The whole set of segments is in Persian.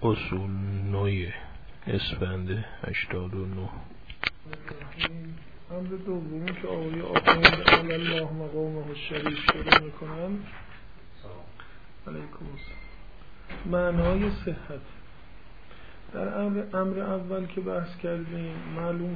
اصول نوی اسفند 89. امر دومی که آقای آخوند علی الله مقامه الشریف شروع میکنن علیکم السلام معنای صحت. در امر اول که بحث کردیم معلوم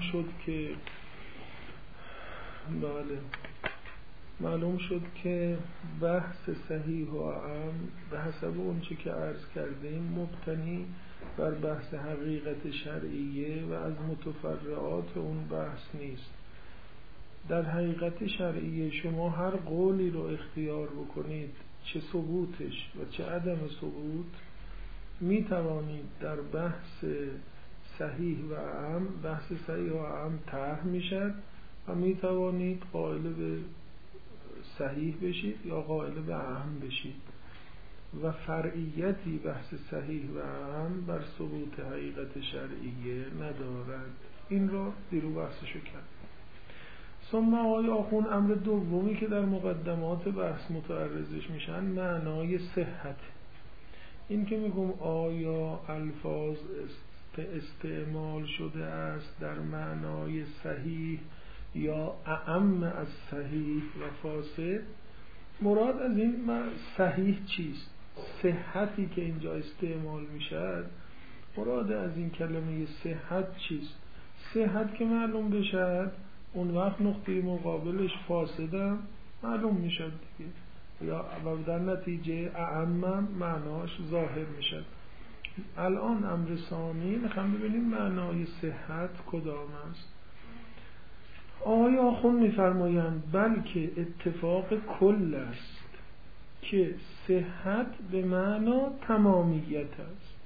شد که بحث صحیح و عام به حسب اونچه که عرض کردیم مبتنی بر بحث حقیقت شرعیه و از متفرعات اون بحث نیست. در حقیقت شرعیه شما هر قولی رو اختیار بکنید، چه ثبوتش و چه عدم ثبوت، می توانید در بحث صحیح و عام، بحث صحیح و عام طرح میشد و می توانید قائل به صحیح بشید یا قائل به عام بشید و فرعیتی بحث صحیح و عام بر ثبوت حقیقت شرعیه ندارد. این را دیرو بحثشو کرد. ثم آقای آخوند امر دومی که در مقدمات بحث متعرضش میشن معنای صحت. این که میگم آیا الفاظ استعمال شده است در معنای صحیح یا اعم از صحیح و فاسد، مراد از این صحیح چیست؟ صحتی که اینجا استعمال میشد، مراد از این کلمه صحت چیست؟ صحت که معلوم بشد اون وقت نقطه مقابلش فاسدم معلوم میشد دیگه، یا در نتیجه اعم معناش ظاهر میشد. الان امر ثانی میخوام ببینیم معنای صحت کدام است. آقای آخوند میفرمایند بلکه اتفاق کل است که صحت به معنا تمامیت است.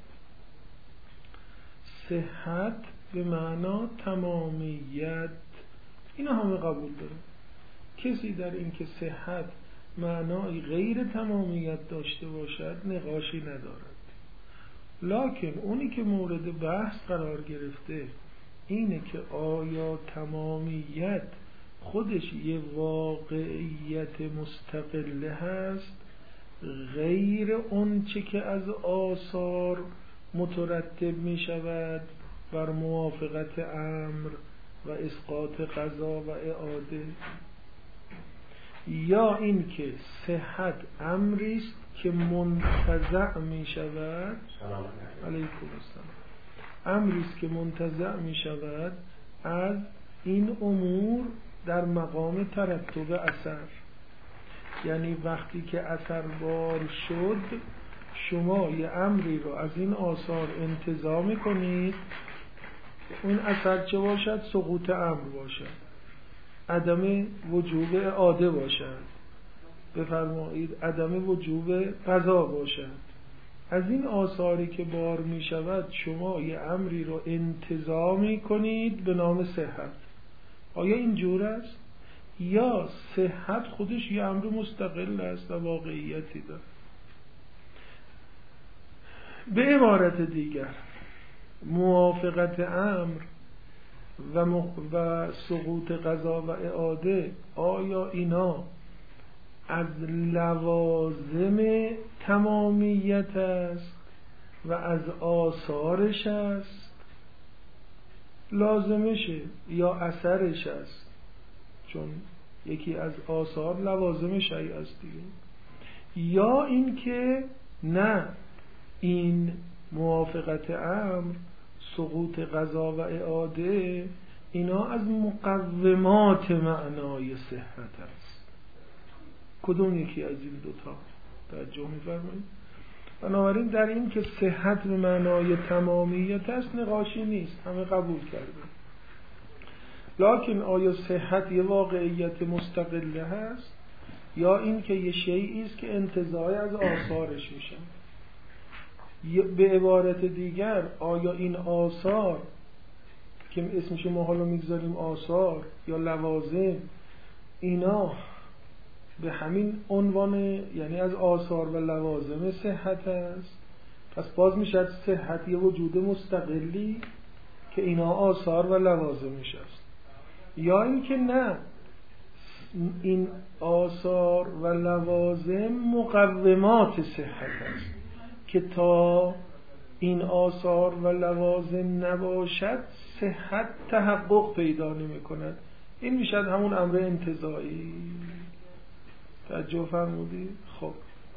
صحت به معنا تمامیت، اینا همه قبول داره. کسی در این که صحت معنای غیر تمامیت داشته باشد نقاشی ندارد. لکن اونی که مورد بحث قرار گرفته اینه که آیا تمامیت خودش یه واقعیت مستقله هست غیر اون چه که از آثار مترتب می شود بر موافقت امر و اسقاط قضا و اعاده، یا این که صحت امریست که منتزع می شود علیکم السلام، امریست که منتزع می شود از این امور در مقام ترتب اثر. یعنی وقتی که اثر بار شد شما یه امری رو از این آثار انتزاع می کنید، اون اثر چه باشد؟ سقوط امر باشد، عدم وجوب اعاده باشد، بفرمایید عدم وجوب قضا باشد. از این آثاری که بار می شود شما یه امری رو انتزاع می کنید به نام صحت. آیا این جور است؟ یا صحت خودش یه امر مستقل است و واقعیتی دارد؟ به عبارت دیگر موافقت امر و سقوط قضا و اعاده، آیا اینا از لوازم تمامیت است و از آثارش است، لازمشه یا اثرش است؟ چون یکی از آثار لوازم شیء است دیگه. یا این که نه، این موافقت امر، سقوط قضا و اعاده، اینا از مقومات معنای صحت است. کدوم یکی از این دوتا توجه می‌فرمایید؟ بنابراین در این که صحت به معنای تمامیت است نقاشی نیست، همه قبول کردن. لکن آیا صحت یه واقعیت مستقله هست یا این که یه شیئی است که انتزاعی از آثارش میشن؟ به عبارت دیگر آیا این آثار که اسمش ما حالا میگذاریم آثار یا لوازم، اینا به همین عنوان یعنی از آثار و لوازم صحت است؟ پس باز میشه صحت یه وجود مستقلی که اینا آثار و لوازمش است. یا این که نه، این آثار و لوازم مقومات صحت است که تا این آثار و لوازم نباشد صحت تحقق پیدا نمی کند. این میشد همون امر انتزاعی. توجه فرمودید؟ خب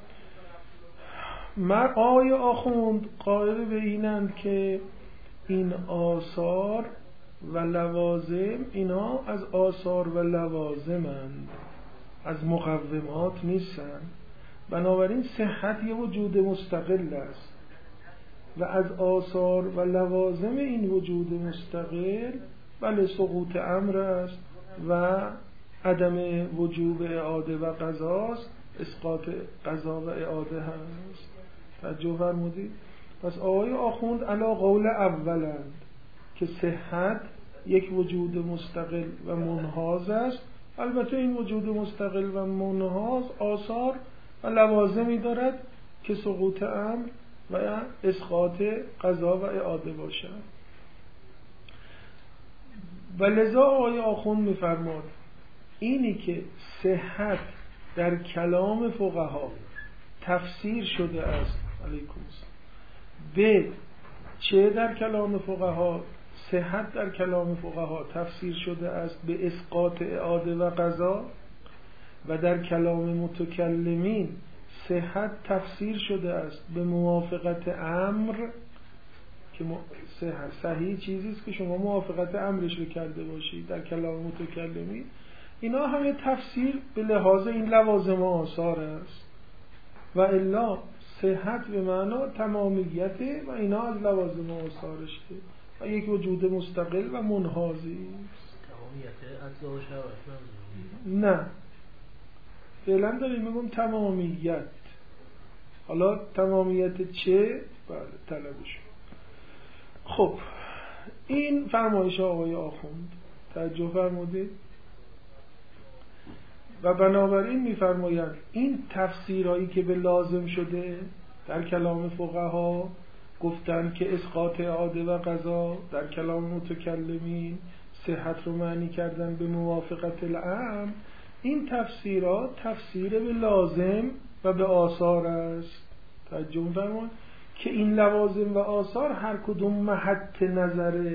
آقای آخوند قائل به اینند که این آثار و لوازم اینا از آثار و لوازمند، از مقومات نیستند. بنابراین صحت یه وجود مستقل است و از آثار و لوازم این وجود مستقل بله سقوط امر است و عدم وجوب اعاده و قضاست، اسقاط قضا و اعاده هست. توجه فرمودید؟ پس آقای آخوند علی قول اولند که صحت یک وجود مستقل و منحاز است. البته این وجود مستقل و منحاز آثار و لوازمی دارد که سقوط امر و اسقاط قضا و اعاده باشد. و لذا آقای آخوند می‌فرماد اینی که صحت در کلام فقها تفسیر شده است علیکم به چه در کلام فقها صحت در کلام فقها تفسیر شده است به اسقاط اعاده و قضا و در کلام متکلمین صحت تفسیر شده است به موافقت امر که صحیح چیزی است که شما موافقت امرش رو کرده باشید. در کلام متکلمین اینا همه تفسیر به لحاظ این لوازم و آثار است و الا صحت به معنا تمامیته و اینا از لوازم و آثارش و یک وجود مستقل و منحازی است. تمامیت اجزا و شرایط نه فعلا داریم میگم تمامیت. حالا تمامیت چه؟ بله طلبش. خب این فرمایش آقای آخوند توجه فرمودید و بنابراین میفرمایند این تفسیرهایی که به لازم شده در کلام فقها گفتن که اسقاط اعاده و قضا، در کلام متکلمین صحت رو معنی کردن به موافقت الامر. این تفسیرات تفسیر به لازم و به آثار است. توجه فرمایید که این لوازم و آثار هر کدوم محط نظر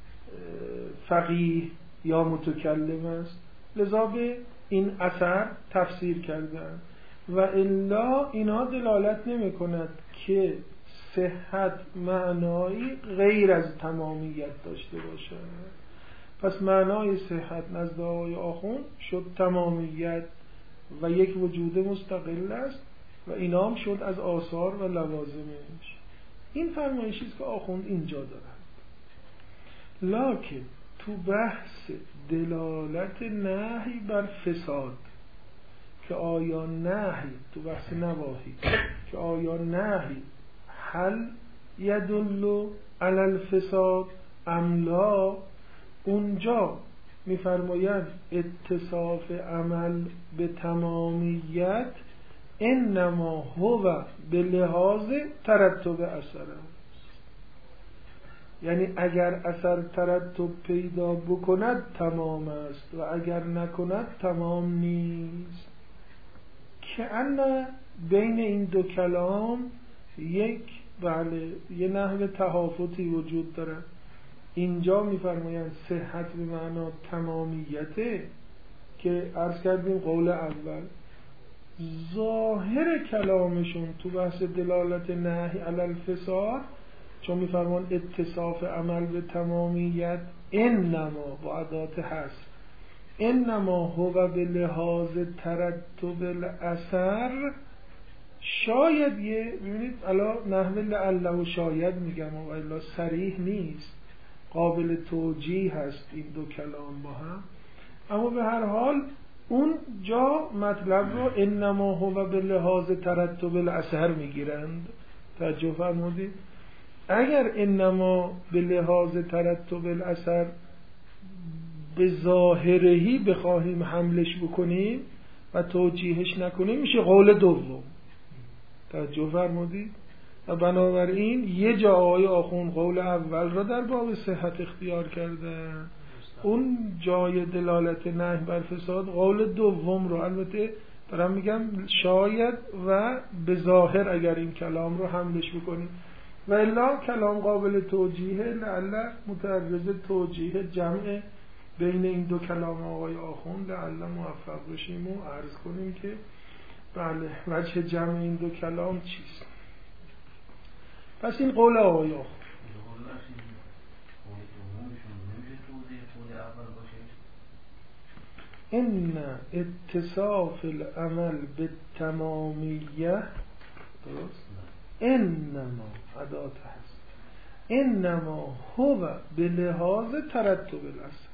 فقیه یا متکلم است، لذا به این اثر تفسیر کردن و الا اینا دلالت نمی کند که صحت معنایی غیر از تمامیت داشته باشد. پس معنای صحت نزد آقای آخوند شد تمامیت و یک وجود مستقل است و اینا هم شد از آثار و لوازمش. این فرمایشی است که آخوند اینجا دارد. لکن تو بحث دلالت نهی بر فساد که آیا نهی تو بحث نواهی که آیا نهی هل یدل علی الفساد ام لا، اونجا میفرمایند اتصاف عمل به تمامیت انما هو به لحاظ ترتب اثر است. یعنی اگر اثر ترتب پیدا بکند تمام است و اگر نکند تمام نیست. که ان بین این دو کلام یه نحو تهافتی وجود دارد. اینجا میفرمایند صحت به معنا تمامیته که عرض کردیم قول اول. ظاهر کلامشون تو بحث دلالت نهی علی الفساد چون میفرمایند اتصاف عمل به تمامیت انما با ادات هست انما هو به لحاظ ترتب الاثر، شاید ببینید الا نحو لعله و شاید میگم و الا صریح نیست، قابل توجیه هست این دو کلام با هم. اما به هر حال اون جا مطلب رو انما هو به لحاظ ترتب الاثر میگیرند. توجه فرمودید؟ اگر انما به لحاظ ترتب الاثر به ظاهرهی بخواهیم حملش بکنیم و توجیهش نکنیم میشه قول دوم. توجه فرمودید؟ و بنابراین یه جا آقای آخوند قول اول را در باب صحت اختیار کرده، اون جای دلالت نهی بر فساد قول دوم رو، البته دارم میگم شاید و به ظاهر اگر این کلام رو حملش بکنیم و الا کلام قابل توجیه، لعل متعرض توجیه جمع بین این دو کلام آقای آخوند، لعل موفق بشیم و عرض کنیم که بله وجه جمع این دو کلام چیست. پس این قول آقای آخوند. ان اتصاف العمل بالتمامیه، درست؟ انما ادات هست، انما هو به لحاظ ترتب الاصل.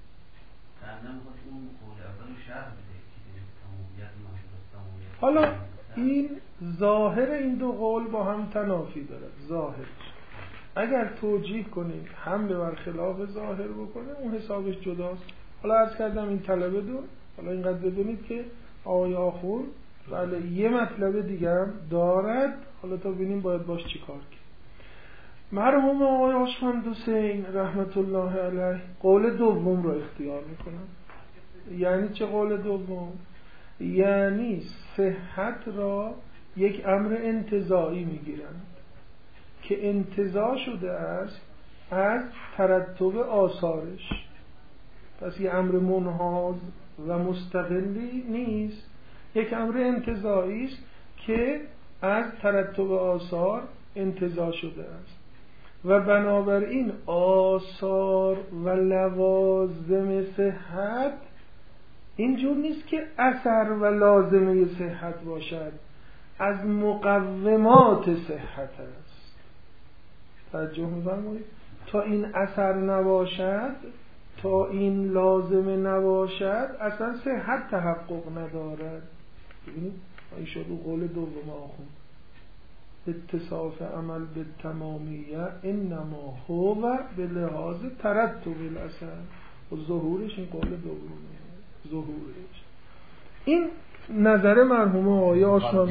حالا این ظاهر این دو قول با هم تنافی دارد. ظاهرش اگر توجیه کنیم هم به برخلاف ظاهر بکنه اون حسابش جداست. حالا عرض کردم این طلبه دون، حالا اینقدر بدونید که آقای آخوند بله یه مطلب دیگه هم دارد، حالا تا ببینیم باید باش چی کار کرد. مرحوم آقای هاشمند حسین رحمت الله علیه قول دوم رو اختیار میکنن. یعنی چه قول دوم؟ یعنی صحت را یک امر انتزاعی میگیرند که انتزاع شده است از ترتب آثارش. پس یه امر منحاز و مستقلی نیست، یک امر انتزاعی است که از ترتب آثار انتزاع شده است و بنابراین آثار و لوازم صحت اینجور نیست که اثر و لازمه صحت باشد، از مقومات صحت است. توجه می‌فرمایید؟ تا این اثر نباشد، تا این لازمه نباشد اصلا صحت تحقق ندارد. ببینید این شد قول دوم آخوند، اتصاف عمل به تمامیه انما هو به لحاظ ترتب الاثر. و ظهورش این قول دومه، ظهورش این نظر مرحوم آقای آشمان.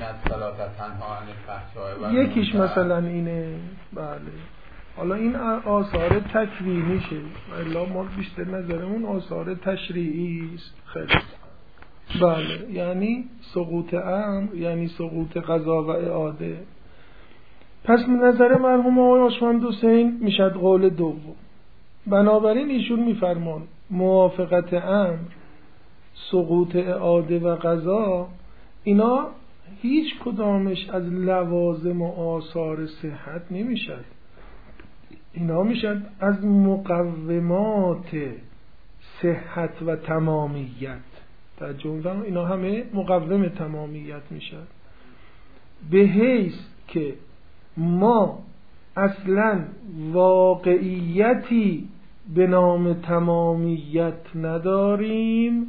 یکیش مثلا اینه. بله حالا این آثار تکوینیشه، الا ما بیشتر نظرمون آثار تشریعی است. خیلی بله، یعنی سقوط امر، یعنی سقوط قضا و اعاده. پس نظر مرحوم آقای هاشمند حسین میشد قول دوم. بنابراین ایشون میفرمان موافقت امر، سقوط اعاده و قضا، اینا هیچ کدامش از لوازم و آثار صحت نمیشد، اینا میشن از مقومات صحت و تمامیت. ترجمه اینا همه مقوم تمامیت میشن، به حیث که ما اصلا واقعیتی به نام تمامیت نداریم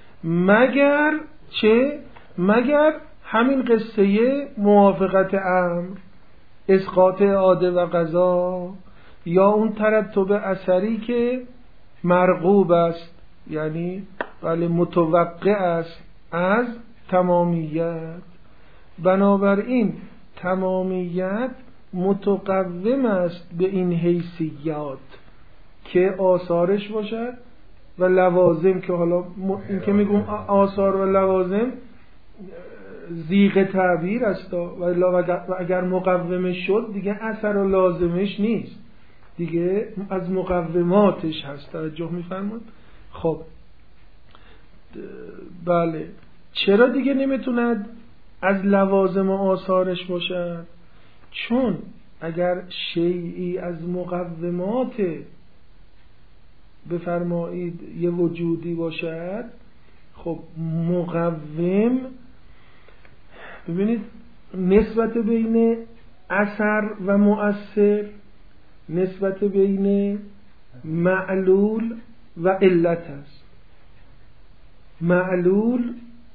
مگر همین قصه موافقت امر، اسقاط اعاده و قضا، یا اون ترتب اثری که مرغوب است، یعنی ولی متوقع است از تمامیت. بنابراین تمامیت متقوم است به این حیثیات که آثارش باشد و لوازم، که حالا این که میگم آثار و لوازم زیغ تعبیر است و اگر مقومش شد دیگه اثر و لازمش نیست، دیگه از مقوماتش هست. توجه میفرمایید؟ خب بله، چرا دیگه نمیتوند از لوازم و آثارش باشد؟ چون اگر شیئی از مقومات بفرمایید یه وجودی باشد، خب مقوم، ببینید نسبت بین اثر و مؤثر، نسبت بین معلول و علت است. معلول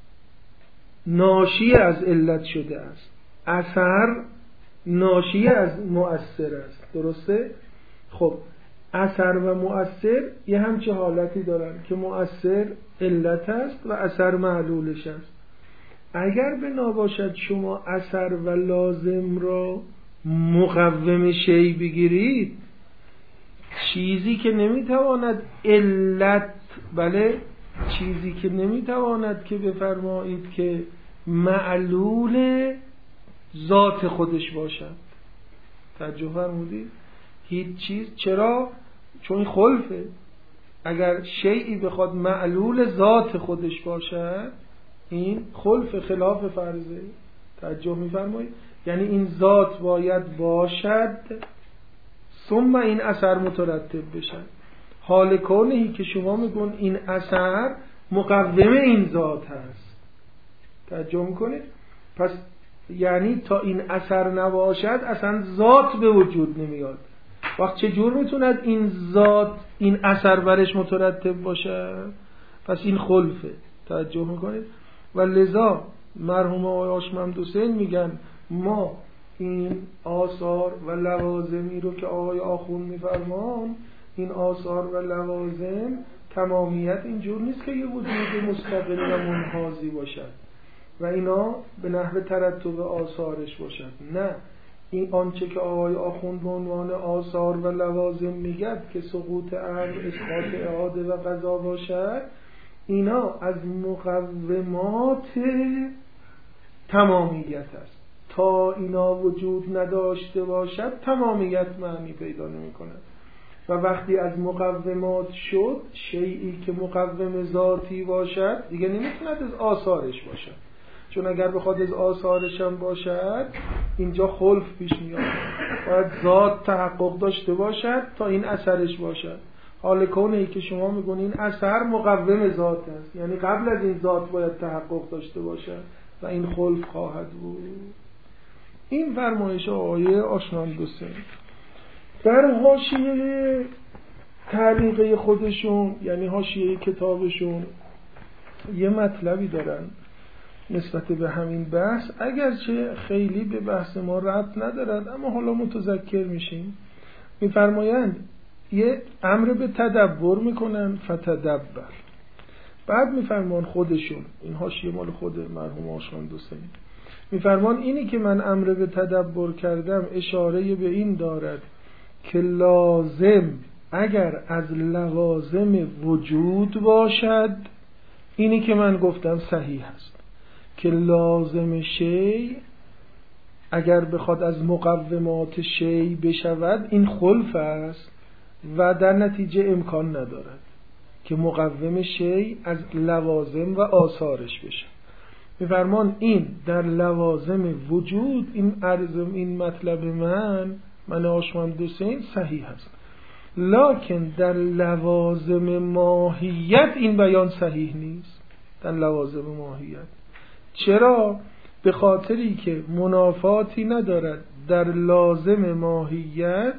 ناشی از علت شده است، اثر ناشی از مؤثر است. درسته؟ خب اثر و مؤثر یه همچه حالتی دارن که مؤثر علت است و اثر معلولش است. اگر بنا باشد شما اثر و لازم را مقوم شیء بگیرید، چیزی که نمیتواند علت، بله چیزی که نمیتواند که بفرمایید که معلول ذات خودش باشد. توجه فرمودید؟ هیچ چیز. چرا؟ چون این خلفه. اگر شیئی بخواد معلول ذات خودش باشد این خلف، خلاف فرضه. توجه می‌فرمایید؟ یعنی این ذات باید باشد ثم این اثر مترتب بشن. حال کونهی که شما میگون این اثر مقوم این ذات هست. توجه میکنید؟ پس یعنی تا این اثر نباشد اصلا ذات به وجود نمیاد. وقت چجور میتوند این ذات این اثر برش مترتب باشه؟ پس این خلفه. توجه میکنید؟ و لذا مرحوم آقای هاشم حسین میگن ما این آثار و لوازمی رو که آقای آخوند میفرمان، این آثار و لوازم تمامیت اینجور نیست که یه وجود مستقل و منحازی باشد و اینا به نحو ترتب آثارش باشد. نه، این آنچه که آقای آخوند به عنوان آثار و لوازم میگد که سقوط امر، اسقاط اعاده و قضا باشد، اینا از مقومات تمامیت است. تا اینا وجود نداشته باشد تمامیت معنی پیدا نمی کند. و وقتی از مقومات شد، شیئی که مقوم ذاتی باشد دیگه نمیتوند از آثارش باشد، چون اگر بخواد از آثارش هم باشد اینجا خلف پیش میاد. باید ذات تحقق داشته باشد تا این اثرش باشد. حال کونهی که شما میگون این اثر مقوم ذات است، یعنی قبل از این ذات باید تحقق داشته باشد و این خلف خواهد بود. این فرمایش آقای آشناندوسه. در حاشیه تعلیقه خودشون، یعنی حاشیه کتابشون، یه مطلبی دارن نسبت به همین بحث، اگرچه خیلی به بحث ما ربط ندارد اما حالا متذکر میشیم. میفرمایند یه امر به تدبر میکنن، فتدبر. بعد میفرمان خودشون، این حاشیه مال خود مرحوم آشناندوسه، میفرمان اینی که من امر به تدبر کردم اشاره به این دارد که لازم اگر از لوازم وجود باشد، اینی که من گفتم صحیح است که لازم شی اگر بخواد از مقومات شی بشود این خلف است و در نتیجه امکان ندارد که مقوم شی از لوازم و آثارش بشه. میفرمان این در لوازم وجود، این عرضم، این مطلب من آشمند حسین صحیح است، لکن در لوازم ماهیت این بیان صحیح نیست. در لوازم ماهیت چرا؟ به خاطری که منافاتی ندارد در لازم ماهیت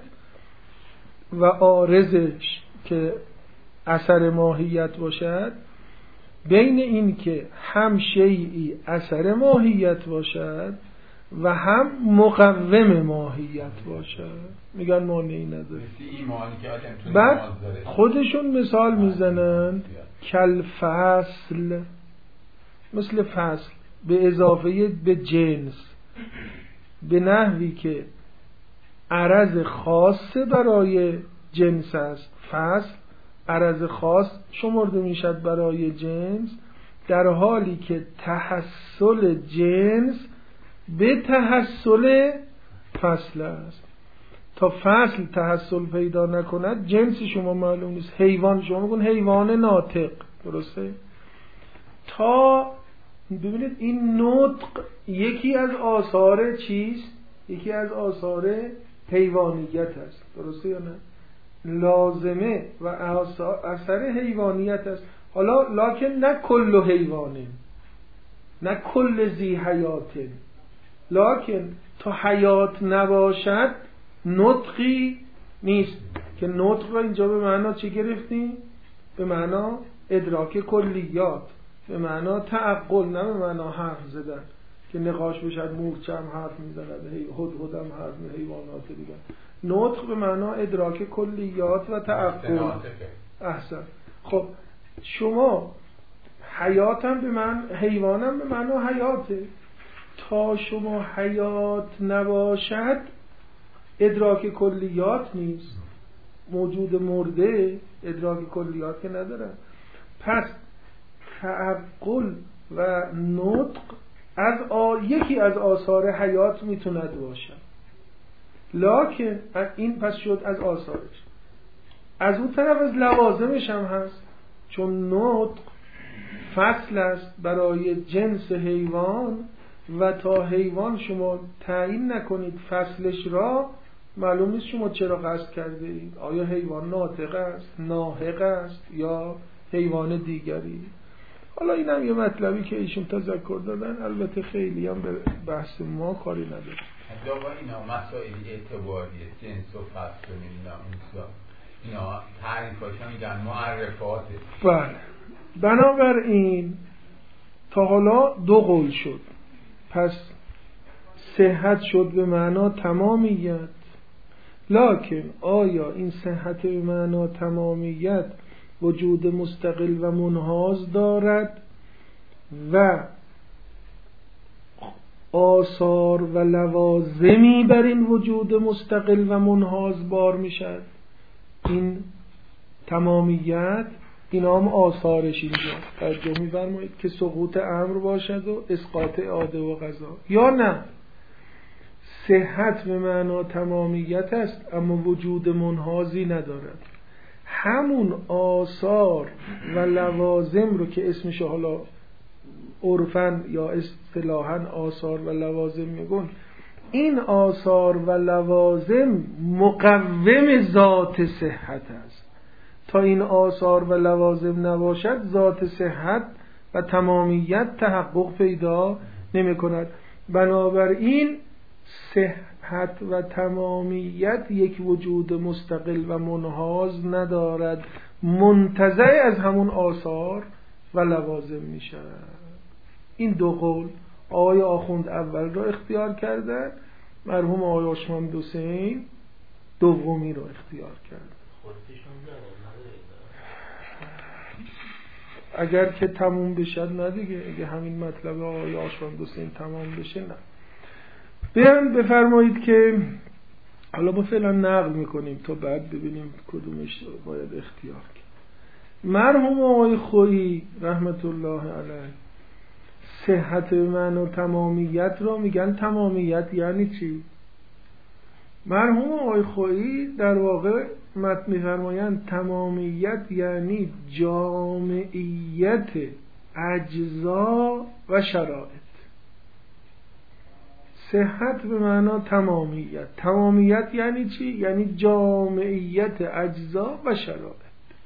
و عارضش که اثر ماهیت باشد، بین این که هم شیئی اثر ماهیت باشد و هم مقوم ماهیت باشد. میگن مانعی نداره. بعد خودشون مثال میزنن کل فصل، مثل فصل به اضافه به جنس، به نحوی که عرض خاص برای جنس است. فصل عرض خاص شمرده میشد برای جنس، در حالی که تحصل جنس به تحصل فصل است. تا فصل تحصل پیدا نکند جنس شما معلوم نیست. حیوان شما میگن حیوان ناطق، درسته؟ تا ببینید این نطق یکی از آثار چیست؟ یکی از آثار حیوانیت است، درسته یا نه؟ لازمه و اثر حیوانیت است. حالا لکن نه کل حیوانه، نه کل ذی حیاته، لکن تا حیات نباشد نطقی نیست. که نطق را اینجا به معنا چه گرفتیم؟ به معنا ادراک کلیات، به معنا تعقل، نه به معنا حرف زدن که نقاش بشد مورچه هم حرف میزند، هدهد هم حرف میزند، حیوانات دیگر. نطق به معنا ادراک کلیات و تعقل. احسن. خب شما حیاتم به من، حیوانم به معنا حیاته. تا شما حیات نباشد ادراک کلیات نیست. موجود مرده ادراک کلیات که نداره. پس تعقل و نطق از یکی از آثار حیات میتوند باشد. لکن این پس شد از آثارش. از اون طرف از لوازمش هم هست، چون نطق فصل است برای جنس حیوان و تا حیوان شما تعیین نکنید فصلش را، معلوم نیست شما چرا قصد کرده اید. آیا حیوان ناطق است، ناحق است یا حیوان دیگری؟ حالا این هم یه مطلبی که ایشون تذکر دادن، البته خیلی هم به بحث ما کاری نداره. یا با اینا مسائل اعتباریه، جنس و فصل و اینا تعریفاشون میگن معرفاته. بله، بنابراین تا حالا دو قول شد. پس صحت شد به معنا تمامیت، لکن آیا این صحت به معنا تمامیت وجود مستقل و منحاز دارد و آثار و لوازمی بر این وجود مستقل و منحاز بار میشد؟ این تمامیت، این هم آثارش اینجا توجه می‌فرمایید که سقوط امر باشد و اسقاط عاده و قضا، یا نه صحت به معنا تمامیت است اما وجود منحازی ندارد. همون آثار و لوازم رو که اسمش حالا عرفاً یا اصطلاحاً آثار و لوازم میگن، این آثار و لوازم مقوم ذات صحت است. تا این آثار و لوازم نباشد ذات صحت و تمامیت تحقق پیدا نمی کند. بنابراین صحت و تمامیت یک وجود مستقل و منحاز ندارد، منتزع از همون آثار و لوازم می شود. این دو قول آقای آخوند اول را اختیار کردن، مرحوم آقای عثمان حسین دومی را اختیار کرد. اگر که تموم بشد نه دیگه، اگه همین مطلب آقای عثمان حسین تمام بشه نه. بیان بفرمایید که حالا ما فعلا نقل میکنیم تا بعد ببینیم کدومش باید اختیار کرد. مرحوم آقای خویی رحمت الله علیه صحت من و تمامیت را میگن تمامیت یعنی چی؟ مرحوم آقای خویی در واقع میفرمایند تمامیت یعنی جامعیت اجزا و شرایط. صحت به معنا تمامیت، تمامیت یعنی چی؟ یعنی جامعیت اجزا و شرایط.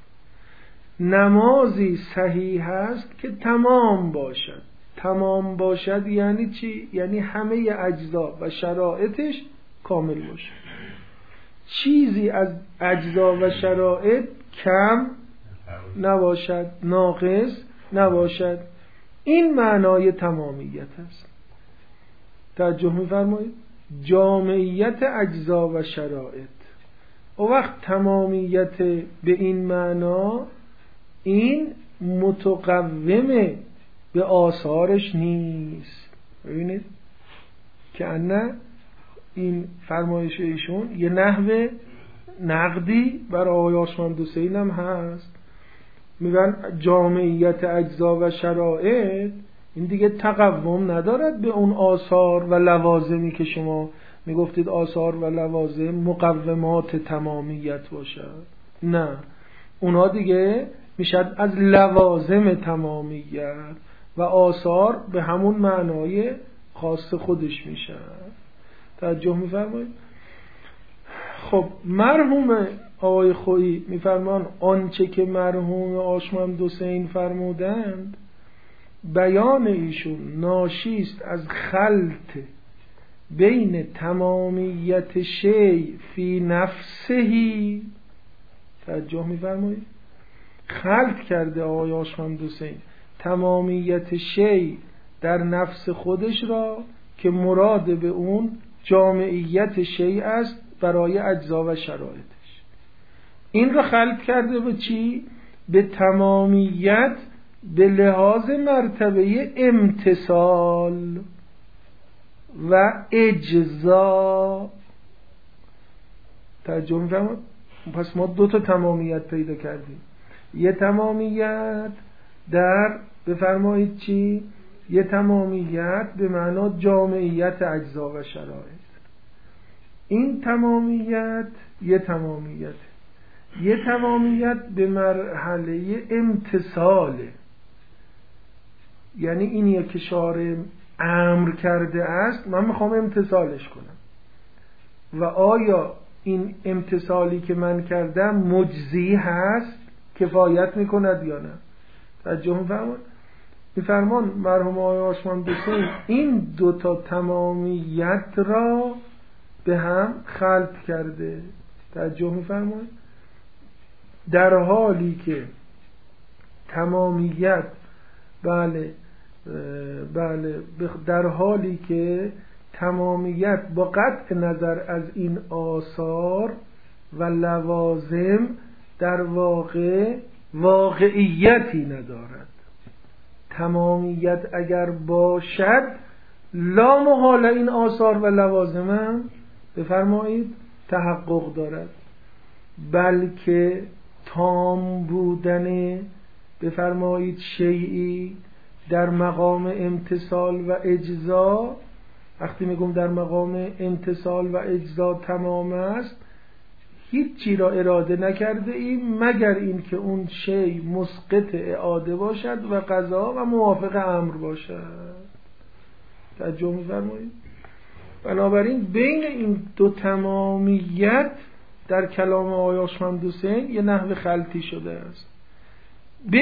نمازی صحیح است که تمام باشد. تمام باشد یعنی چی؟ یعنی همه اجزا و شرایطش کامل باشد. چیزی از اجزا و شرایط کم نباشد، ناقص نباشد. این معنای تمامیت است. توجه می‌فرمایید؟ جامعیت اجزا و شرایط. او وقت تمامیت به این معنا این متقوم به آثارش نیست. ببینید که نه این فرمایش ایشون یه نحو نقدی برای آقای عثمان حسین هم هست. میگن جامعیت اجزا و شرایط این دیگه تقوم ندارد به اون آثار و لوازمی که شما میگفتید آثار و لوازم مقومات تمامیت باشد. نه، اونا دیگه میشد از لوازم تمامیت و آثار به همون معنای خاص خودش میشن. توجه میفرمایید؟ خب مرحوم آقای خویی میفرمان آنچه که مرحوم عثمان حسین فرمودند بیان ایشون ناشی است از خلط بین تمامیت شیء فی نفسهی. توجه میفرمایید؟ خلط کرده آقای عثمان حسین تمامیت شیء در نفس خودش را که مراد به اون جامعیت شیء است برای اجزا و شرایطش. این را خلط کرده به چی؟ به تمامیت به لحاظ مرتبه امتصال و اجزا. توجه می‌فرمایید؟ پس ما دو تا تمامیت پیدا کردیم. یه تمامیت در بفرمایید چی؟ یه تمامیت به معنا جامعیت اجزا و شرایط. این تمامیت یه تمامیت به مرحله امتثاله، یعنی اینیه که شارع امر کرده است، من میخوام امتثالش کنم و آیا این امتثالی که من کردم مجزی هست، کفایت میکند یا نه. توجه میفرمان مرحوم آقای آشمام حسین این دوتا تمامیت را به هم خلط کرده. توجه میفرمان در حالی که تمامیت بله در حالی که تمامیت با قطع نظر از این آثار و لوازم در واقع واقعیتی ندارد. تمامیت اگر باشد لا محاله این آثار و لوازم هم بفرمایید تحقق دارد، بلکه تام بودن بفرمایید شیئی در مقام امتثال و اجزا، وقتی میگم در مقام امتثال و اجزا تمام است، هیچی را اراده نکرده ایم مگر این که اون شی مسقط اعاده باشد و قضا و موافق امر باشد. توجه می‌فرمایید؟ بنابراین بین این دو تمامیت در کلام آقای آشمند حسین یه نحو خلطی شده است. به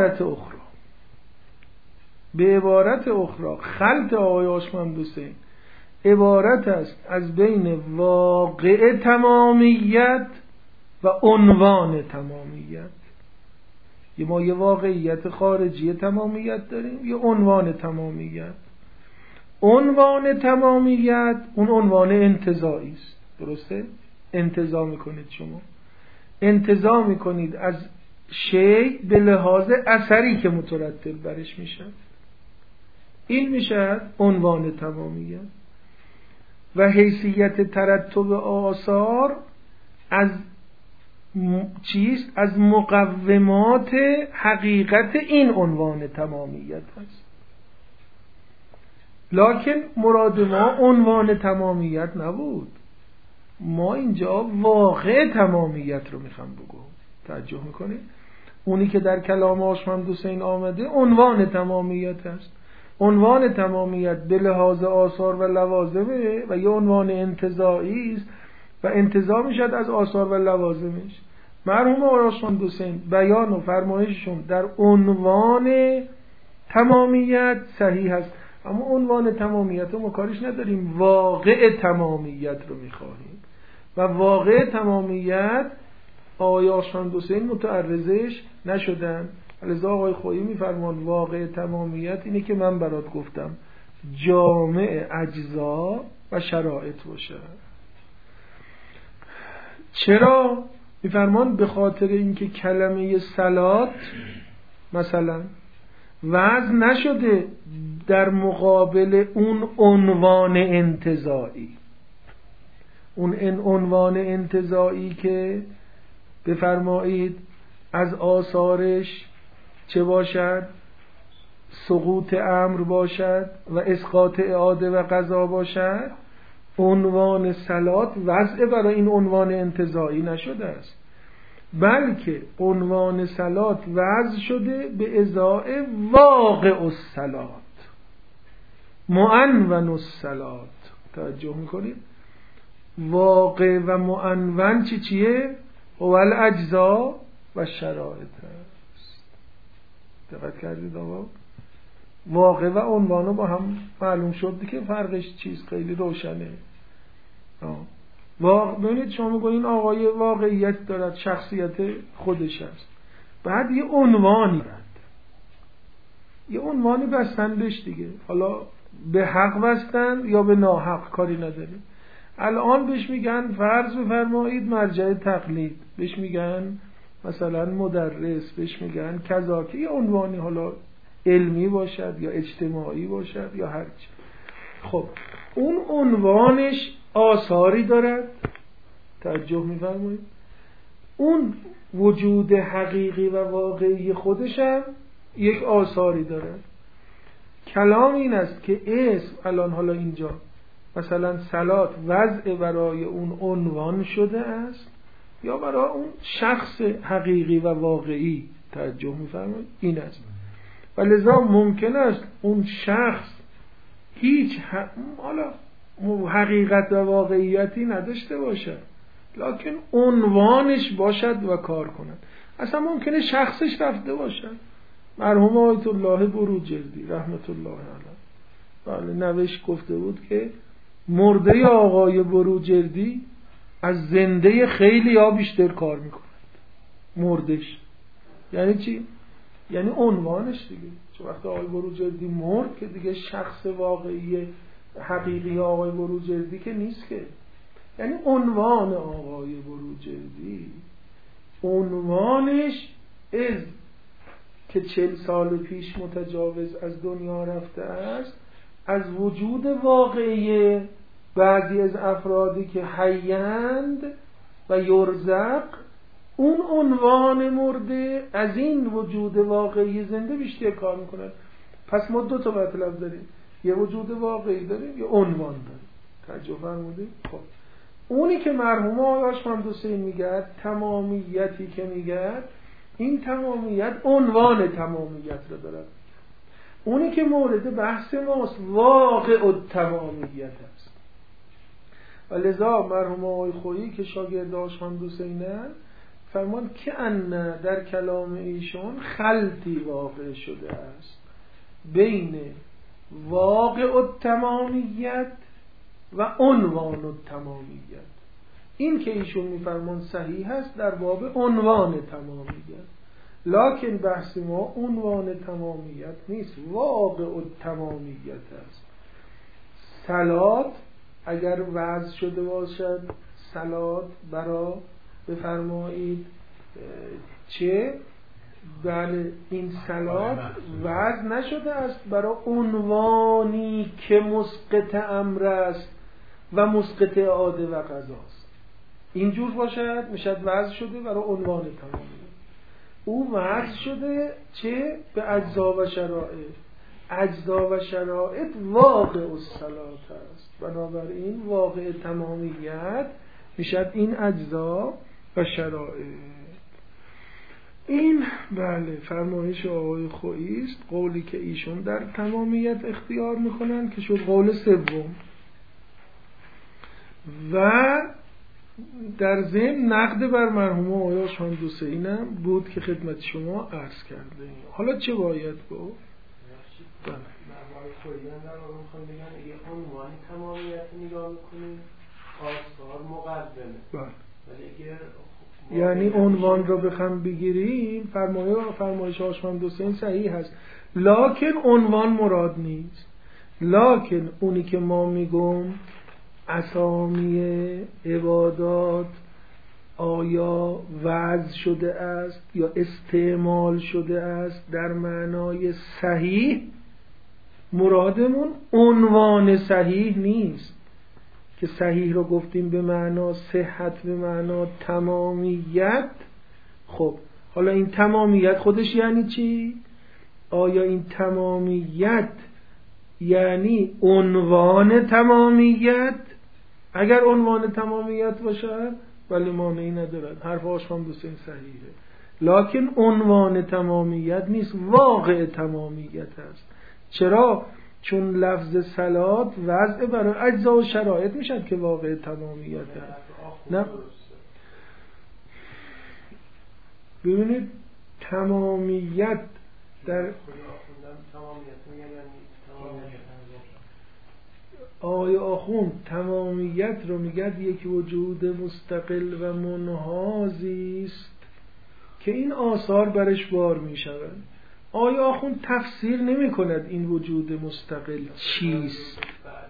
عبارت اخرى خلط آقای آشمند حسین عبارت است از بین واقع تمامیت و عنوان تمامیت. ما یه واقعیت خارجی تمامیت داریم، یه عنوان تمامیت. عنوان تمامیت اون عنوان انتزاعی است، درسته؟ انتزاع میکنید، شما انتزاع میکنید از شی به لحاظ اثری که مترتب برش میشه، این میشه عنوان تمامیت. و حیثیت ترتب آثار از چیست؟ از مقومات حقیقت این عنوان تمامیت هست. لکن مراد ما عنوان تمامیت نبود، ما اینجا واقع تمامیت رو میخوام بگم. توجه میکنید؟ اونی که در کلام آشمند حسین آمده عنوان تمامیت هست. عنوان تمامیت به لحاظ آثار و لوازمه و یه عنوان انتزاعی است و انتزاع میشد از آثار و لوازمش. مرحوم آشمند حسین بیان و فرمایششون در عنوان تمامیت صحیح است، اما عنوان تمامیت رو ما کارش نداریم، واقع تمامیت رو میخواهیم و واقع تمامیت آقای آشمند حسین متعرضش نشدن. لذا آقای خویی میفرمان واقع تمامیت اینه که من برات گفتم جامع اجزا و شرایط باشه. چرا؟ میفرمان به خاطر اینکه کلمه صلات مثلا وضع نشده در مقابل اون عنوان انتزاعی، اون عنوان انتزاعی که بفرمایید از آثارش چه باشد؟ سقوط امر باشد و اسقاط اعاده و قضا باشد. عنوان صلات وضع برای این عنوان انتزاعی نشده است، بلکه عنوان صلات وضع شده به ازای واقع الصلات، معنون الصلات. توجه میکنید؟ واقع و معنون چیه؟ اول اجزا و شرایط هست. دقت کردید آقا؟ واقع و عنوانو با هم معلوم شد که فرقش چیز خیلی روشنه. ببینید شما میگوین آقای واقعیت دارد، شخصیت خودش است، بعد یه عنوانی دارد، یه عنوانی بستن بهش دیگه، حالا به حق بستن یا به ناحق کاری نداریم. الان بهش میگن فرض بفرمایید مرجع تقلید، بهش میگن مثلا مدرس، بهش میگن کذا، که یه عنوانی حالا علمی باشد یا اجتماعی باشد یا هر چی. خب اون عنوانش آثاری دارد. توجه می‌فرمایید؟ اون وجود حقیقی و واقعی خودش هم یک آثاری دارد. کلام این است که اسم الان حالا اینجا مثلا صلات وضع برای اون عنوان شده است یا برای اون شخص حقیقی و واقعی. توجه می‌فرمایید این است. و لذا ممکن است اون شخص هیچ حالا حقیقت و واقعیتی نداشته باشد، لکن عنوانش باشد و کار کند. اصلا ممکنه شخصش رفته باشد. مرحوم آیت الله بروجردی رحمت الله علیه بله نوشت گفته بود که مرده آقای بروجردی از زنده خیلی ها بیشتر کار میکند. مردش یعنی چی؟ یعنی عنوانش دیگه. چون وقتی آقای بروجردی مرد که دیگه شخص واقعی حقیقی آقای بروجردی که نیست که. یعنی عنوان آقای بروجردی عنوانش از که 40 سال پیش متجاوز از دنیا رفته است، از وجود واقعی بعضی از افرادی که حیند و یرزق، اون عنوان مرده از این وجود واقعی زنده بیشتر کار میکنه. پس ما دو تا مطلب داریم، یه وجود واقعی داریم، یه عنوان داریم. توجه فرمودید؟ خب اونی که مرحوم آقای حامد حسین میگه تمامیتی که میگه، این تمامیت عنوان تمامیت رو داره. اونی که مورد بحث ماست واقع التمامیت است. و لذا مرحوم آقای خویی که شاگرد آقای حامد حسینه فرمان که ان در کلام ایشون خلطی واقع شده است بین واقع التمامیت و عنوان التمامیت. این که ایشون میفرمان صحیح است در باب عنوان تمامیت، لکن بحث ما عنوان تمامیت نیست، واقع التمامیت است. صلات اگر وضع شده باشد، صلات برای بفرمایید چه؟ بله این صلات وضع نشده است برای عنوانی که مسقط امر است و مسقط عاده و قضاست. اینجور باشد میشد وضع شده برای عنوان تمامیت. او وضع شده چه؟ به اجزا و شرائط. اجزا و شرائط واقع الصلات است. بنابراین واقع تمامیت میشد این اجزا و شرائط. این بله فرمایش آقای خویی است، قولی که ایشون در تمامیت اختیار میکنن که شد قول سوم. و در ضمن نقد بر مرحوم آقای حامد حسین هم بود که خدمت شما عرض کرده. حالا چه باید گفت؟ بله مرحوم خویی هم در واقع میخوام بگن اگه عنوان تمامیت نگاه میکنیم آثار مقدمه. بله ولی اگر یعنی عنوان رو بخوام بگیریم فرمایش حامد حسین صحیح هست، لکن عنوان مراد نیست. لکن اونی که ما میگم اسامی عبادات آیا وضع شده است یا استعمال شده است در معنای صحیح، مرادمون عنوان صحیح نیست که صحیح رو گفتیم به معنا صحت، به معنا تمامیت. خب حالا این تمامیت خودش یعنی چی؟ آیا این تمامیت یعنی عنوان تمامیت؟ اگر عنوان تمامیت باشد ولی مانعی ندارد، حرف حامد حسین صحیحه، لکن عنوان تمامیت نیست، واقع تمامیت است. چرا؟ چون لفظ صلات وضع برای اجزا و شرایط میشد که واقع تمامیت است. نه ببینید تمامیت در آقای آخوند تمامیت رو میگه یک وجود مستقل و منحازی است که این آثار برش بار میشوند. آقای آخوند تفسیر نمی کند این وجود مستقل چیست،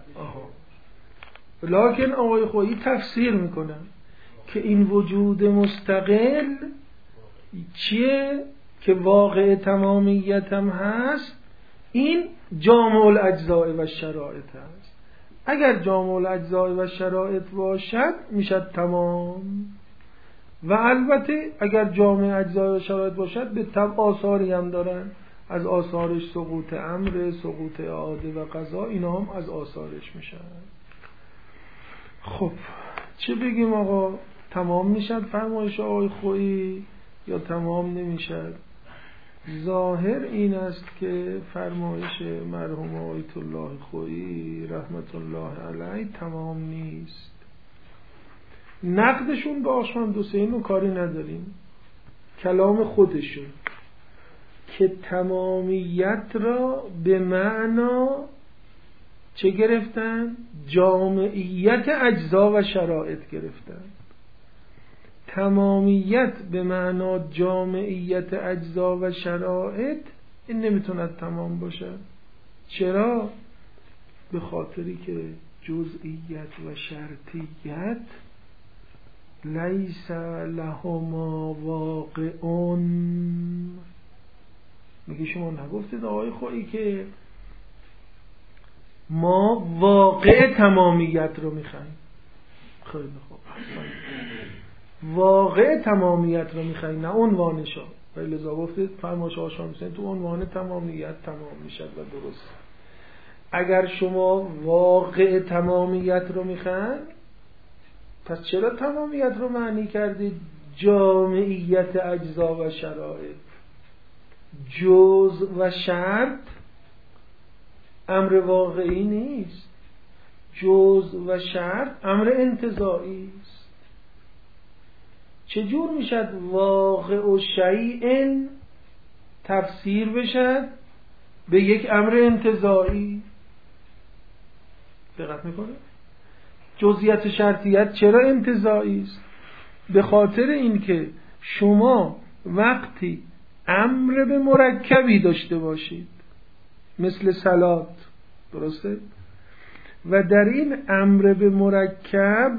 لکن آقای خویی تفسیر میکنند که این وجود مستقل چیه که واقع تمامیت هم هست، این جامع الاجزاء و شرایط هست. اگر جامع الاجزاء و شرایط باشد میشد تمام، و البته اگر جامع اجزاء و شرایط باشد به طبع آثاری هم دارن، از آثارش سقوط امر، سقوط عاده و قضا، اینا هم از آثارش میشن. خب چه بگیم آقا؟ تمام میشد فرمایش آقای خویی یا تمام نمیشد؟ ظاهر این است که فرمایش مرحوم آیت الله خویی رحمت الله علیه تمام نیست. نقدشون به آشمند حسین رو کاری نداریم، کلام خودشون که تمامیت را به معنا چه گرفتن؟ جامعیت اجزا و شرایط گرفتن. تمامیت به معنا جامعیت اجزا و شرایط این نمیتونه تمام باشه. چرا؟ به خاطری که جزئیت و شرطیت لیس لهما واقعون. میگه شما نگفتید آقای خویی که ما واقع تمامیت رو میخوایم؟ خیلی خوب، واقع تمامیت رو میخوایم نه عنوانشا. و لذا گفتید فرمایش آشان حسین تو عنوان تمامیت تمام میشد و درست. اگر شما واقع تمامیت رو میخواین پس چرا تمامیت رو معنی کردید جامعیت اجزا و شرایط؟ جزء و شرط امر واقعی نیست، جزء و شرط امر انتزاعی است. چجور میشد واقع و شیء تفسیر بشد به یک امر انتزاعی؟ دقت میکنه؟ جزئیت و شرطیت چرا انتزاعی است؟ به خاطر اینکه شما وقتی امر به مرکبی داشته باشید مثل صلات، درسته؟ و در این امر به مرکب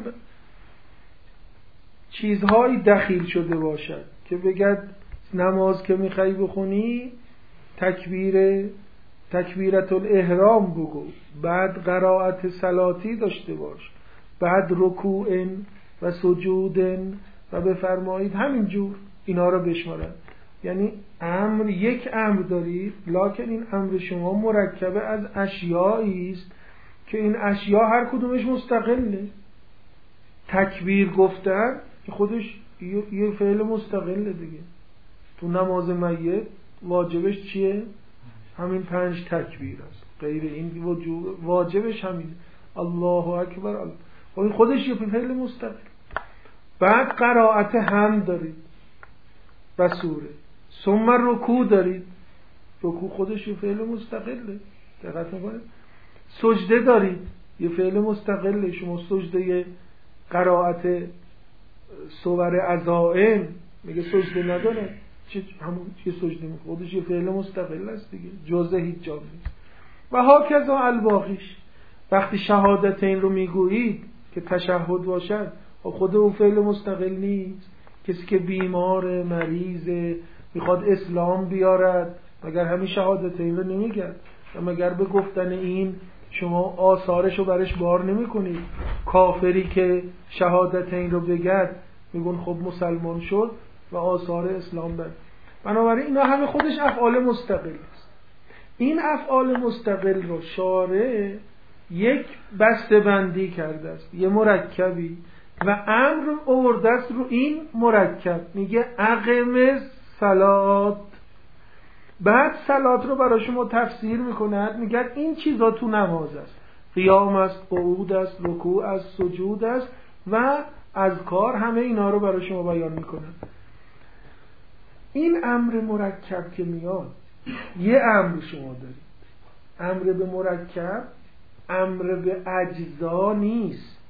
چیزهایی دخیل شده باشد که بگد نماز که میخوای بخونی تکبیرت الاحرام بگو، بعد قرائت صلاتی داشته باش، بعد رکوع و سجود و بفرمایید همینجور اینا رو بشمارد. یعنی امر یک امر دارید، لکن این امر شما مرکبه از اشیایی است که این اشیا هر کدومش مستقله. تکبیر گفتن که خودش یه فعل مستقله دیگه. تو نماز میت واجبش چیه؟ همین 5 تکبیر است، غیر این واجبش همین الله اکبر الله. این خودش یه فعل مستقل. بعد قرائت هم دارید و سوره، ثم رکوع دارید، رکوع خودش یه فعل مستقله. دقت کنید. سجده دارید، یه فعل مستقله. شما سجده قرائت سور عزائم میگه سجده نداره، همون که سجده میکنه خودش یه فعل مستقل است دیگه، جزء هیچ جا نیست. و هاکذا الباقیش. وقتی شهادتین رو میگویید که تشهد باشد، خود اون فعل مستقل نیست. کسی که بیمار مریض میخواد اسلام بیارد مگر همین شهادتین رو نمیگه؟ و مگر به گفتن این شما آثارش رو برش بار نمی کنید؟ کافری که شهادتین رو بگد میگون خب مسلمان شد و آثار اسلام بر. بنابراین اینا همه خودش افعال مستقل است. این افعال مستقل رو شارع یک بسته بندی کرده است، یه مرکبی، و امر آورده است رو این مرکب. میگه اقم صلات. بعد صلات رو برای شما تفسیر میکند، میگه این چیزا تو نماز است، قیام است، قعود است، رکوع است، سجود است و اذکار، همه اینا رو برای شما بیان میکنه. این امر مرکب که میاد، یه امر شما دارید، امر به مرکب، امر به اجزا نیست.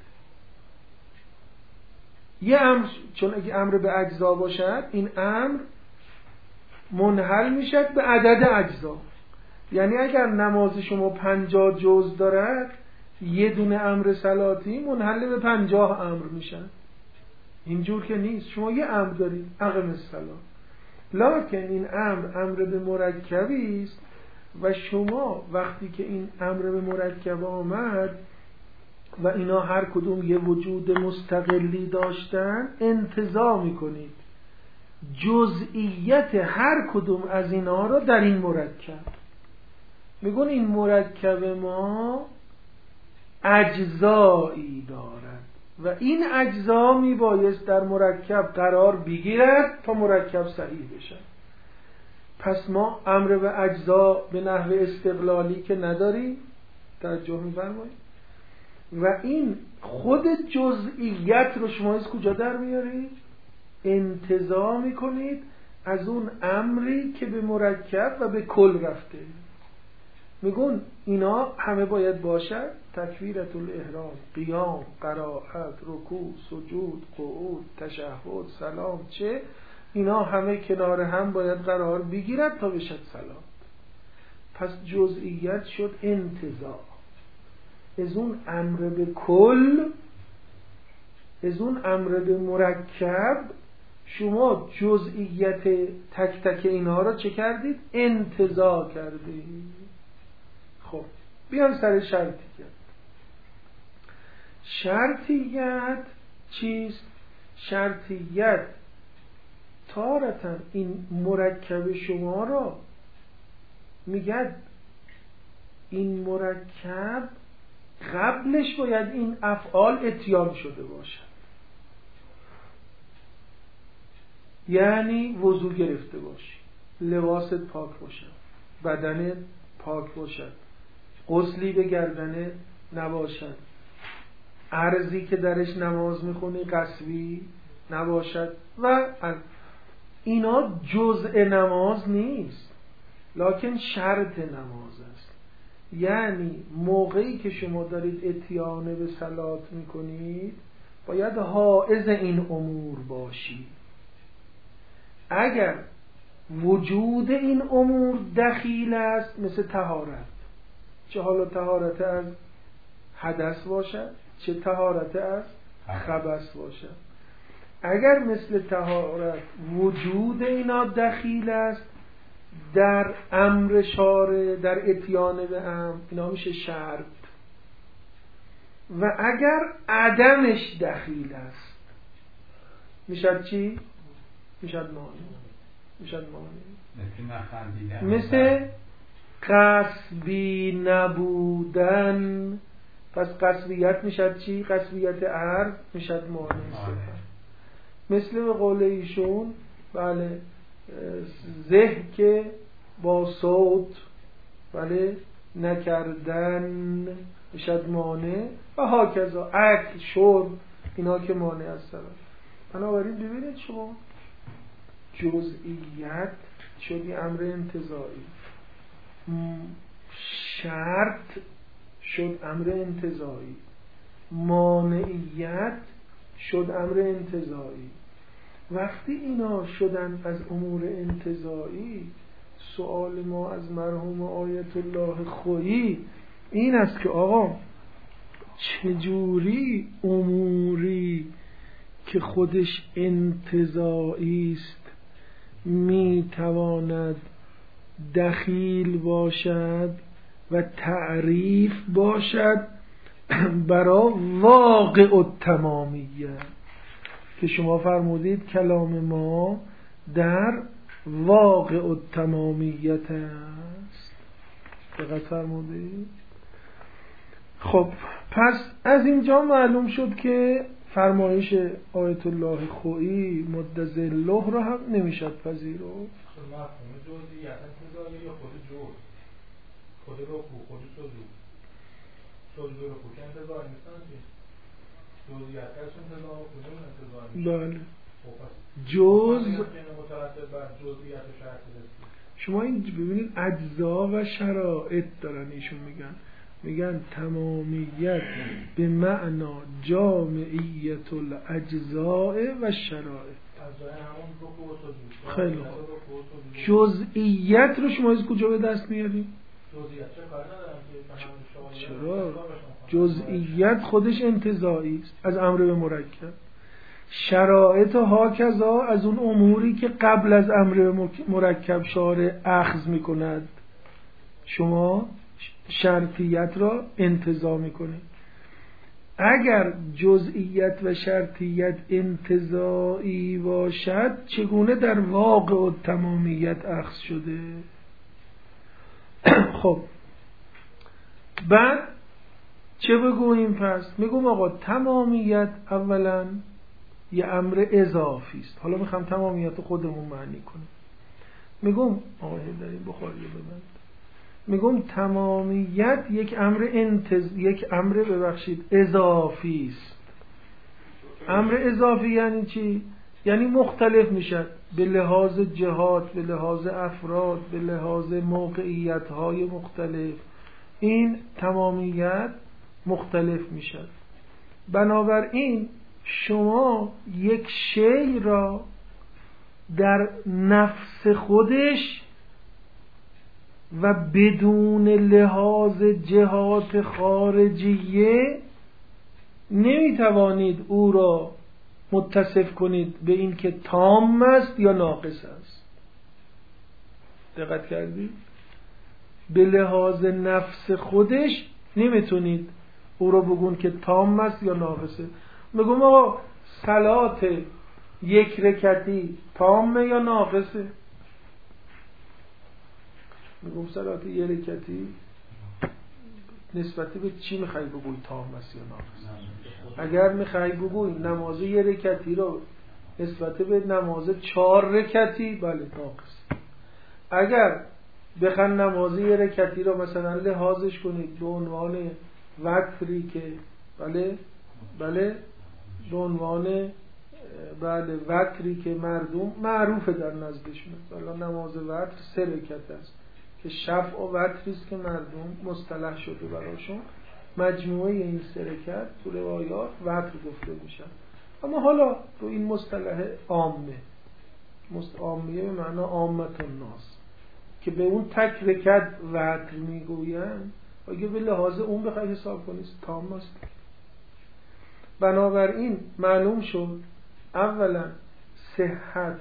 یه امر، چون اگه امر به اجزا باشد این امر منحل میشد به عدد اجزا. یعنی اگر نماز شما 50 جز دارد، یه دونه امر صلاتی منحل به 50 امر میشن. اینجور که نیست. شما یه امر دارید، اقم الصلاة، لکن این امر به مرکبی است و شما وقتی که این امر به مرکب آمد و اینا هر کدوم یه وجود مستقلی داشتن، انتزاع میکنید جزئیت هر کدوم از اینا رو در این مرکب. میگون این مرکب ما اجزایی دارد و این اجزا میبایست در مرکب قرار بگیرد تا مرکب صحیح بشد. پس ما امر به اجزا به نحو استقلالی که نداریم، توجه می‌فرمایید، و این خود جزئیت رو شما از کجا در میارید؟ انتزاع میکنید از اون امری که به مرکب و به کل رفته. میگون اینا همه باید باشد: تکبیرة الاحرام، قیام، قرائت، رکوع، سجود، قعود، تشهد، سلام، چه اینا همه کنار هم باید قرار بگیرد تا بشد سلام. پس جزئیت شد انتزاع از اون امر به کل، از اون امر به مرکب. شما جزئیت تک تک اینها را چه کردید؟ انتزاع کردید. خب بیان سر شرطیت. شرطیت چیست؟ شرطیت تارتاً این مرکب شما را میگه این مرکب قبلش باید این افعال اتیان شده باشد، یعنی وضو گرفته باشی، لباست پاک باشد، بدنت پاک باشد، غسلی به گردنت نباشد، عرضی که درش نماز میخونی قصبی نباشد و اینا جزء نماز نیست، لکن شرط نماز است. یعنی موقعی که شما دارید اتیان به صلات میکنید باید حائز این امور باشید. اگر وجود این امور دخیل است، مثل طهارت، چه حالا طهارت از حدث باشد چه طهارت از خبث باشد، اگر مثل طهارت وجود اینا دخیل است در امر شارع، در اتیان به امر، اینا میشه شرط. و اگر عدمش دخیل است میشد چی؟ میشد مانع. مثل قصبی نبودن، پس قصبیت میشد چی؟ قصبیت عرض میشد مانع. مثل به قول ایشون بله زه که با صوت بله نکردن میشد مانع و هاکذا اکل، شرب، اینا که مانع هستن. بنابراین ببینید شما جزئیت شدی امر انتزاعی، شرط شد امر انتزاعی، مانعیت شد امر انتزاعی. وقتی اینا شدن از امور انتزاعی، سوال ما از مرحوم آیت الله خویی این است که آقا چجوری اموری که خودش انتزاعی است میتواند دخیل باشد و تعریف باشد برای واقع التمامیه، که شما فرمودید کلام ما در واقع التمامیت است. دقت فرمودید؟ خب پس از اینجا معلوم شد که فرمایش آیت الله خویی مدظله را هم نمیشد پذیرفت. مفهوم جزئیت انتزاعی یا خود جزء، خود رکوع، خود سجود رکوع که انتزاعی نیستن که جزئیت کش انتزاع و کدوم انتزاعی؟ بله جز مترتب بر جزئیت و شرط رسید. شما این ببینید اجزا و شرائط دارن ایشون میگن تمامیت به معنا جامعیت الاجزاء و شرائط. خیلی خوب. جزئیت رو شما از کجا به دست میارید؟ چرا؟ جزئیت خودش انتزاعی است از امر به مرکب. شرایط ها کذا از اون اموری که قبل از امر مرکب شارع اخذ میکند. شما شرطیت را انتزاع میکنید. اگر جزئیت و شرطیت انتزاعی باشد چگونه در واقع و تمامیت اخذ شده؟ خب بعد چه بگوییم پس؟ میگم آقا تمامیت اولا یه امر اضافی است. حالا میخوام تمامیت خودمون معنی کنیم. میگم آقا داریم بخاری ببند. میگم تمامیت یک امر اضافی است. امر اضافی یعنی چی؟ یعنی مختلف میشه به لحاظ جهات، به لحاظ افراد، به لحاظ موقعیت‌های مختلف. این تمامیت مختلف میشه. بنابراین شما یک شی را در نفس خودش و بدون لحاظ جهات خارجیه نمیتوانید او را متصف کنید به این که تام است یا ناقص است. دقت کردید؟ به لحاظ نفس خودش نمیتونید او را بگون که تام است یا ناقصه. میگم آقا صلات یک رکعتی تامه یا ناقصه؟ میگم صلات یک رکعتی نسبت به چی میخوای بگوی تام است یا ناقص؟ اگر میخوای بگوی نماز یک رکعتی رو نسبت به نماز 4 رکعتی، بله ناقص. اگر بخوان نماز یک رکعتی رو مثلا لحاظش کنید به عنوان وتری که بله به عنوان وتری که مردم معروفه در نزدشون، مثلا نماز وتر 3 رکعت است که شفع و وتری است که مردم مصطلح شده براشون. مجموعه این 3 رکعت تو روایات وتر گفته میشن. اما حالا رو این مصطلح عامه به معنی عامت الناس که به اون تک رکعت وتر میگوین، اگه به لحاظ اون بخوای حساب کنید تام است. بنابراین معلوم شد اولا صحت،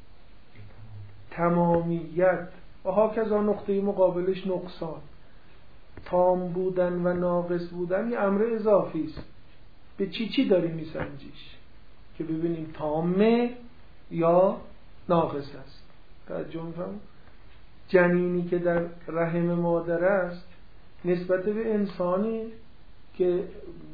تمامیت و هاکذا نقطه مقابلش نقصان، تام بودن و ناقص بودن یه امر اضافی است. به چی داری میسنجیش که ببینیم تامه یا ناقص است؟ توجه می‌فرمایید؟ جنینی که در رحم مادر است نسبت به انسانی که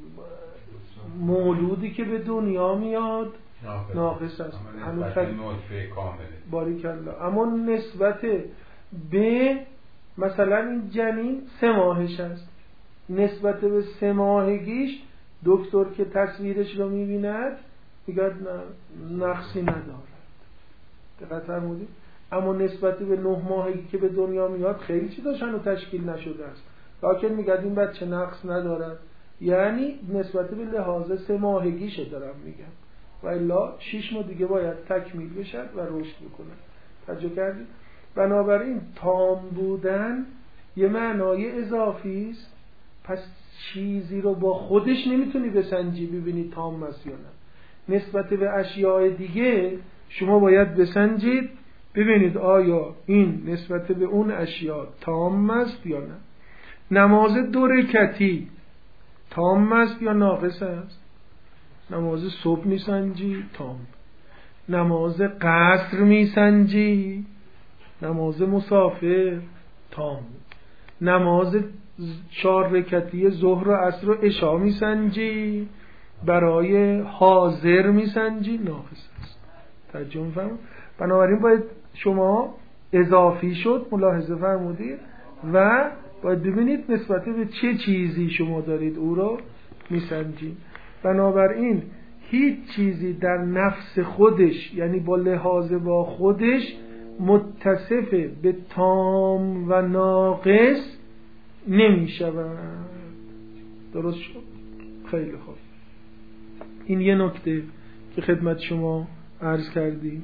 مولودی که به دنیا میاد ناقص است. نسبت به نطفه کامله باریکالله. اما نسبت به مثلا این جنین 3 ماهش است، نسبت به 3 ماهگیش دکتر که تصویرش رو میبیند میگه نقصی ندارد. دقت فرمودید؟ اما نسبت به 9 ماهگی که به دنیا میاد خیلی چیزاش هنوز تشکیل نشده است، لکن میگه این بچه نقص ندارد. یعنی نسبت به لحاظ 3 ماهگیشه دارم میگم، و الا 6 ماه دیگه باید تکمیل بشه و رشد بکنه. توجه کردید؟ بنابراین تام بودن یه معنای اضافی است. پس چیزی رو با خودش نمیتونی بسنجی ببینی تام است یا نه. نسبت به اشیاء دیگه شما باید بسنجید ببینید آیا این نسبت به اون اشیاء تام است یا نه. نماز 2 رکعتی تام است یا ناقص است؟ نماز صبح میسنجی تام، نماز قصر میسنجی، نماز مسافر تام، نماز 4 رکعتی ظهر و عصر و عشا میسنجی، برای حاضر میسنجی، ناقص است. توجه می‌فرمایید؟ بنابراین باید شما اضافی شد ملاحظه فرمودید و باید ببینید نسبت به چه چیزی شما دارید او رو میسنجید. بنابراین هیچ چیزی در نفس خودش یعنی با لحاظ با خودش متصف به تام و ناقص نمی شود. درست شد؟ خیلی خوب. این یه نکته که خدمت شما عرض کردیم.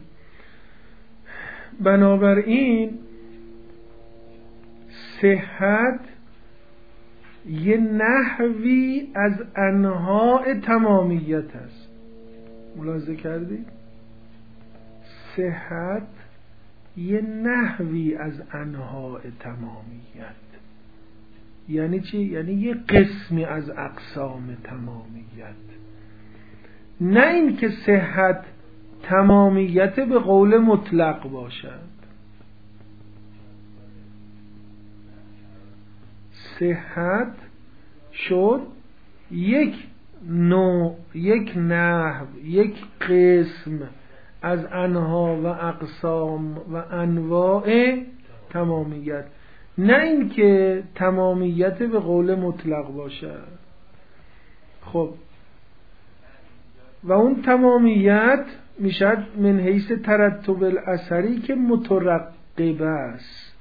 بنابراین صحت یه نحوی از انواع تمامیت است. ملاحظه کردید؟ صحت یه نحوی از انواع تمامیت. یعنی چی؟ یعنی یه قسمی از اقسام تمامیت. نه این که صحت تمامیت به قول مطلق باشد. صحت شد یک نوع، یک نحو، یک قسم از انها و اقسام و انواع تمامیت، نه اینکه تمامیت به قول مطلق باشد. خب و اون تمامیت میشد من حیث ترتب الاثری که مترقب است،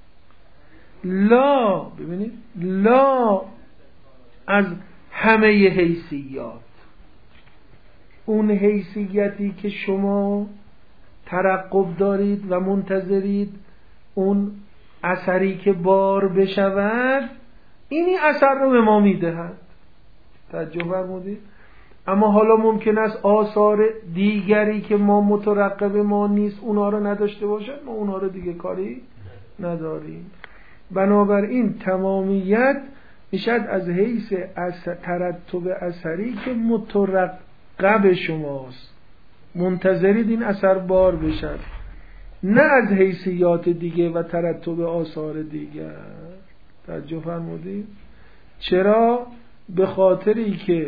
لا، ببینید، لا از همه حیثیات. اون حیثیتی که شما ترقب دارید و منتظرید اون اثری که بار بشود، اینی اثر رو به ما میدهد. توجه فرمودید؟ اما حالا ممکن است آثار دیگری که ما مترقب ما نیست اونا رو نداشته باشد، ما اونا رو دیگه کاری نداریم. بنابراین تمامیت میشد از حیث ترتب اثری که مترقب شماست، منتظرید این اثر بار بشد، نه از حیثیات دیگه و ترتب آثار دیگر. توجه فرمودید؟ چرا؟ به خاطری که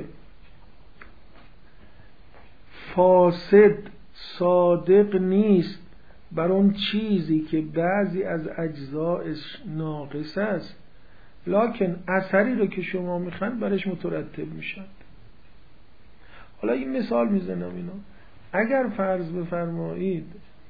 فاسد صادق نیست بر اون چیزی که بعضی از اجزایش ناقص است، لکن اثری رو که شما میخواین برش مترتب میشد. حالا این مثال میزنم اینا. اگر فرض بفرمایید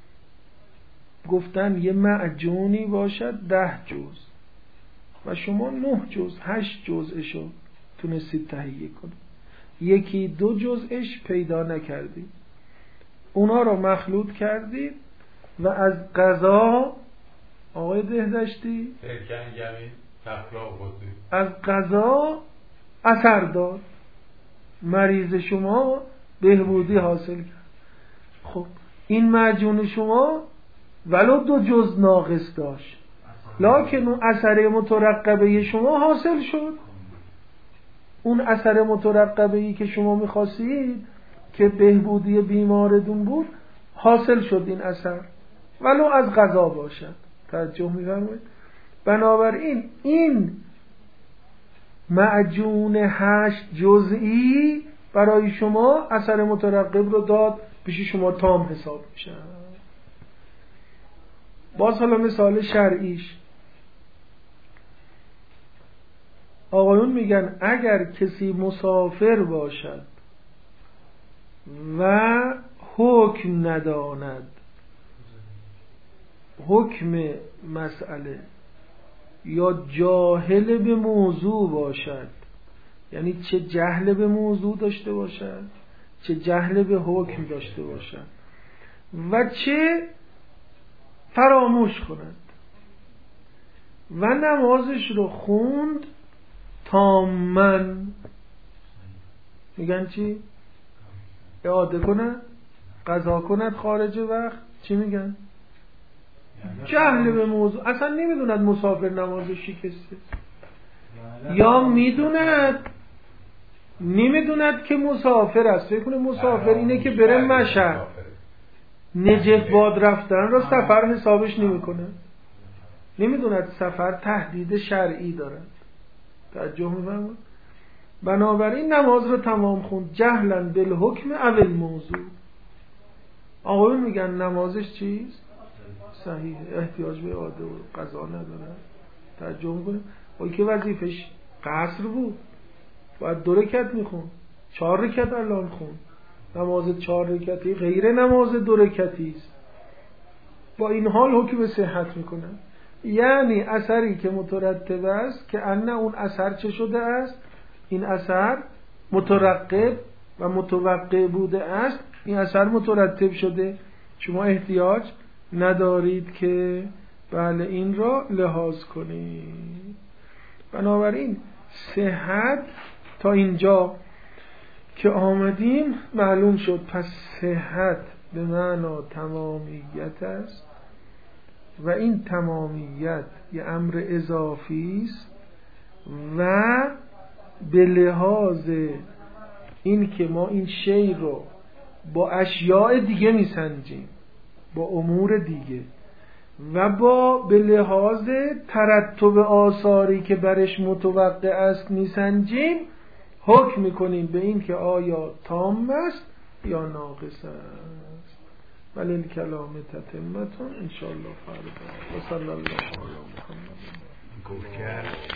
گفتن یه معجونی باشد 10 جزء و شما 9 جزء 8 جزءشو تونستید تهیه کنید، یکی 2 جزءش پیدا نکردید، اونا رو مخلوط کردید و از قضا آقای دهدشتی از قضا اثر داد، مریض شما بهبودی حاصل کرد. خب این معجون شما ولو 2 جزء ناقص داشت، لکن اون اثر مترقبه شما حاصل شد. اون اثر مترقبه‌ای که شما می‌خواستید که بهبودی بیمارتون بود حاصل شد، این اثر ولو از قضا باشد. توجه می‌فرمایید؟ بنابراین این معجون 8 جزئی برای شما اثر مترقب رو داد، پیش شما تام حساب میشه. باز حالا مثال شرعیش، آقایون میگن اگر کسی مسافر باشد و حکم نداند، حکم مسئله، یا جاهل به موضوع باشد، یعنی چه جهل به موضوع داشته باشد، چه جهل به حکم داشته باشد و چه فراموش کند و نمازش رو خوند تامن، میگن چی؟ اعاده کند، قضا کند خارج وقت. چی میگن؟ جهل به موضوع، اصلا نمیدوند مسافر نمازش شکسته، یا نمیدوند که مسافر است، فکر کنه مسافر اینه که بره مشهد، نجف باد رفتن را سفر حسابش نمیکنه، نمیدوند سفر تهدید شرعی دارد. توجه می‌فرمایید؟ بنابراین نماز رو تمام خوند جهلاً بالحکم اول موضوع. آقایون میگن نمازش چیست؟ صحیح، احتیاج به اعاده و قضا نداره. توجه می‌کنید؟ ولی که وظیفش قصر بود، باید 2 رکعت میخوند، 4 رکعت الان خوند. نماز 4 رکعتی غیر نماز 2 رکعتی است. با این حال حکم صحت میکنه. یعنی اثری که مترتب است که ان اون اثر چه شده است؟ این اثر مترقب و متوقع بوده است، این اثر مترتب شده، شما احتیاج ندارید که بله این را لحاظ کنید. بنابراین صحت تا اینجا که آمدیم معلوم شد. پس صحت به معنا تمامیت است و این تمامیت یه امر اضافی است و به لحاظ این که ما این شی رو با اشیاء دیگه میسنجیم، با امور دیگه، و به لحاظ ترتب آثاری که برش متوقع است میسنجیم، حکم میکنیم به این که آیا تام است یا ناقص است. ولی این کلام تتمتون انشاءالله فردا و صلی الله علی محمد.